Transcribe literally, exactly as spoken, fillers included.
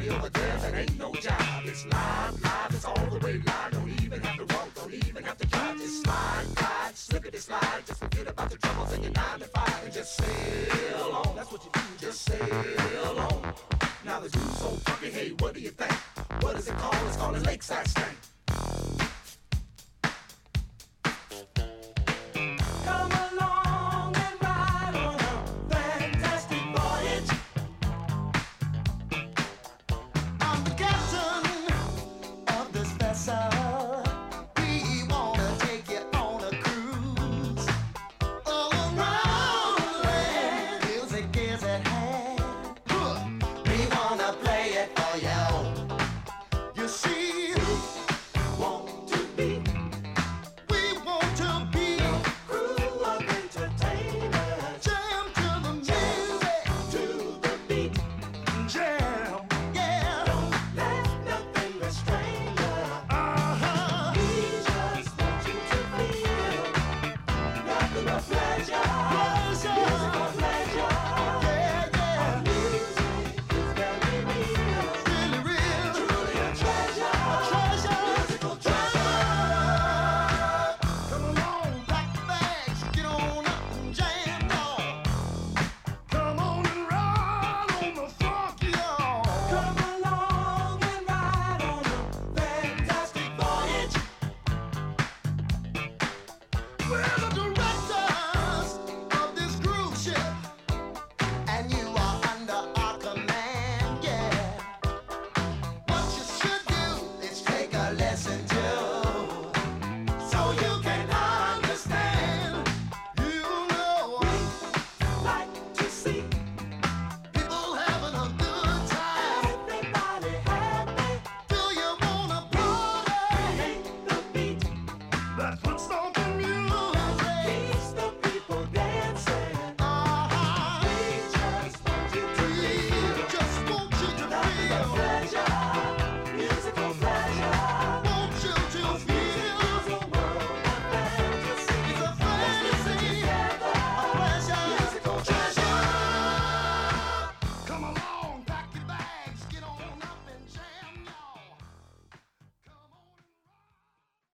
party over there that ain't no job. It's live, live, it's all the way live. Don't even have to walk, don't even have to drive. Just slide, glide, slippity slide. Just forget about the troubles in your nine to five and just sail on. That's what you do, just sail on. Now the dude's so funky, hey, what do you think? What is it called? It's called a lakeside stank.